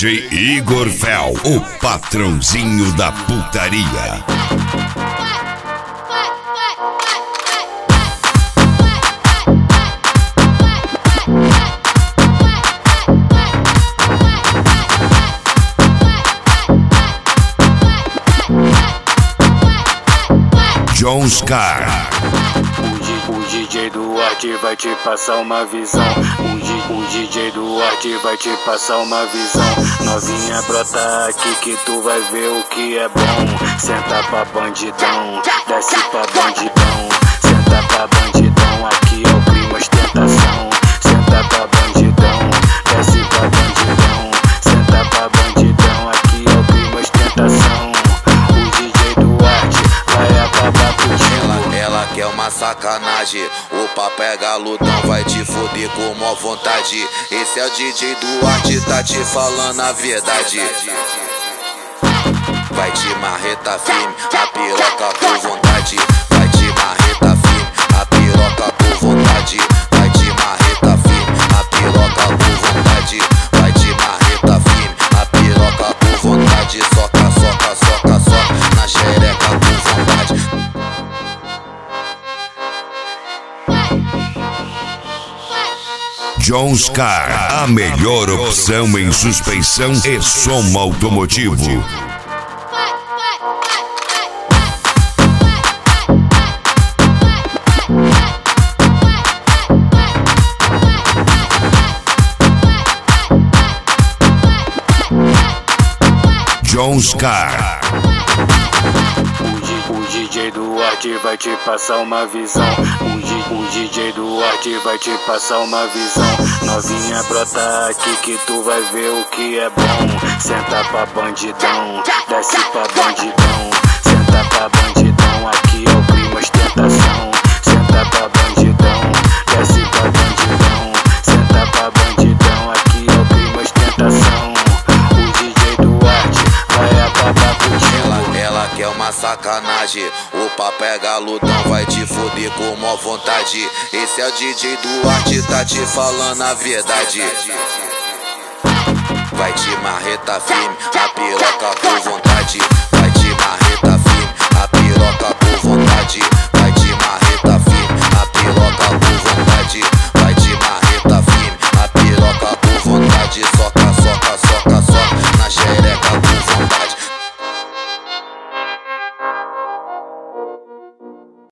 DJ Igor Fel, o patrãozinho da putaria. Jones Car. O DJ Duarte vai te passar uma visão. O DJ Duarte vai te passar uma visão. Novinha, brota aqui que tu vai ver o que é bom. Senta pra bandidão, desce pra bandidão. Senta pra bandidão, aqui é o crime ostentação. Senta pra bandidão, desce pra bandidão. Senta pra bandidão, aqui é o crime ostentação. O DJ Duarte vai acabar contigo. Ela quer uma sacanagem, o papo é galudão, vai te foder com mó vontade. Esse é o DJ Duarte, tá te falando a verdade. Vai te marreta firme, a piroca com vontade. Vai te marreta firme, a piroca com vontade. Vai te marreta firme, a piroca com vontade. Vai te marreta firme, a piroca com vontade. Soca, soca, soca, soca, na xereca com vontade. Jones Car, a melhor opção em suspensão e som automotivo. Jones Car. O DJ Duarte vai te passar uma visão. O DJ Duarte vai te passar uma visão. Novinha, brota aqui que tu vai ver o que é bom. Senta pra bandidão, desce pra bandidão. Senta pra bandidão, aqui é o crime ostentação. Senta pra bandidão, desce pra bandidão. Senta pra bandidão, aqui é o crime ostentação. O DJ Duarte vai acabar contigo. Ela quer uma sacanagem, o papo é galudão, vai te foder com mó vontade. Esse é o DJ Duarte, tá te falando a verdade. Vai te marreta firme, a piroca com vontade.